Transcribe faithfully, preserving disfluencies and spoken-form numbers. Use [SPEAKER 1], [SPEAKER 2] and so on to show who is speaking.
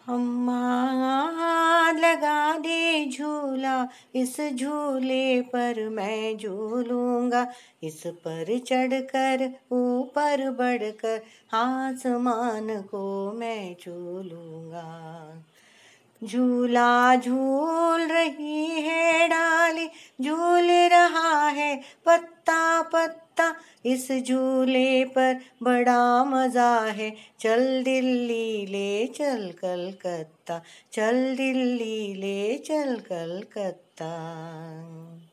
[SPEAKER 1] अम्मा लगा दे झूला, इस झूले पर मैं झूलूंगा, इस पर चढ़कर ऊपर बढ़कर आसमान को मैं झूलूंगा। झूला झूल रही है डाली, झूल रहा है पत्ता पत्ता, इस झूले पर बड़ा मजा है, चल दिल्ली ले चल कलकत्ता, चल दिल्ली ले चल कलकत्ता।